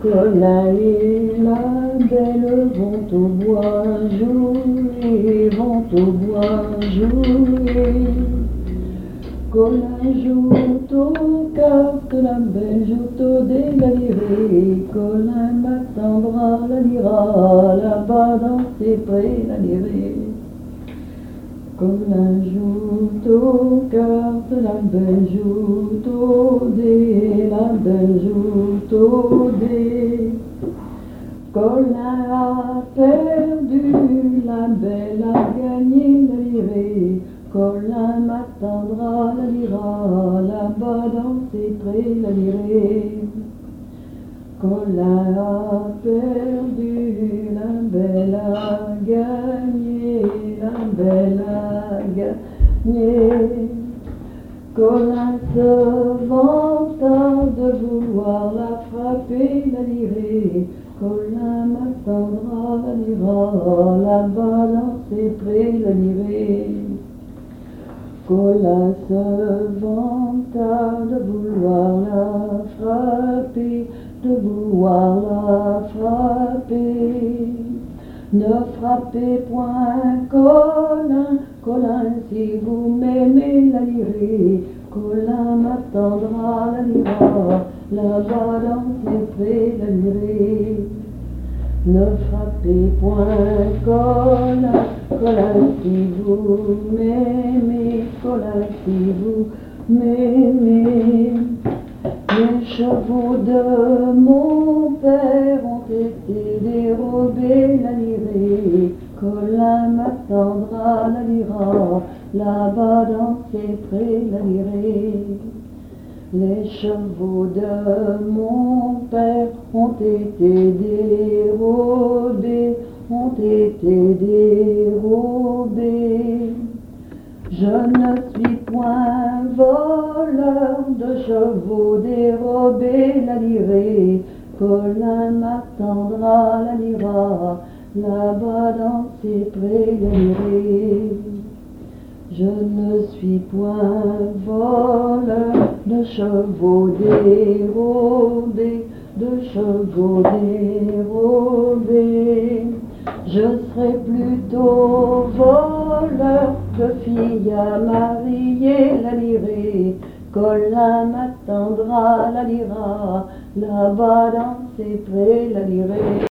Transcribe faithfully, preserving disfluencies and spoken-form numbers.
Colin et la belle vont au bois jouer, vont au bois jouer. Colin joue aux cartes, la belle joue au dé, la lirée. Colin m'attendra, la lira, là-bas dans ses prés, la lirée. Colin joue aux cartes, la belle joue au dé, la belle joue au dé. Colin a perdu, la belle a gagné, la lirée. Colin m'attendra, la lira, là-bas dans ses prés, la lirée. Colin a perdu, la belle a gagné, la belle a gagné. Colin se vanta de vouloir la frapper, la lirée. Colin m'attendra, la lira, là-bas dans ses prés, la lirée. Colin se vanta de vouloir la frapper, de vouloir la frapper. Ne frappez point Colin, Colin, si vous m'aimez, la lirée. Colin m'attendra, la lira, là-bas dans ses prés, la lirée. Ne frappez point Colin, Colin, si vous m'aimez, Colin, si vous m'aimez. Les chevaux de mon père ont été dérobés, la lirée. Colin m'attendra, la lira, là-bas dans ses prés, la lirée. Les chevaux de mon père ont été dérobés, ont été dérobés. Je ne suis point voleur de chevaux dérobés, la lirée. Colin m'attendra, la lira, là-bas dans ses prés, la lirée. Je ne suis point voleur de chevaux dérobés, de chevaux dérobés. Je serai plutôt voleur que fille à marier, la lirée. Colin m'attendra, la lira, là-bas dans ses prés, la lirée.